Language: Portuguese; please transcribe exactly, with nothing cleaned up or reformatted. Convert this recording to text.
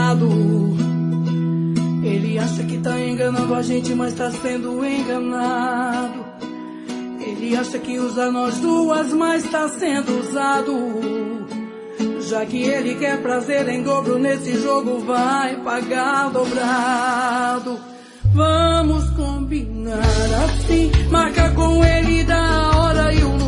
lado. Ele acha que tá enganando a gente, mas tá sendo enganado. Ele acha que usa nós duas, mas tá sendo usado. Já que ele quer prazer em dobro nesse jogo, vai pagar dobrado. Vamos combinar assim, marca com ele da hora e o lugar.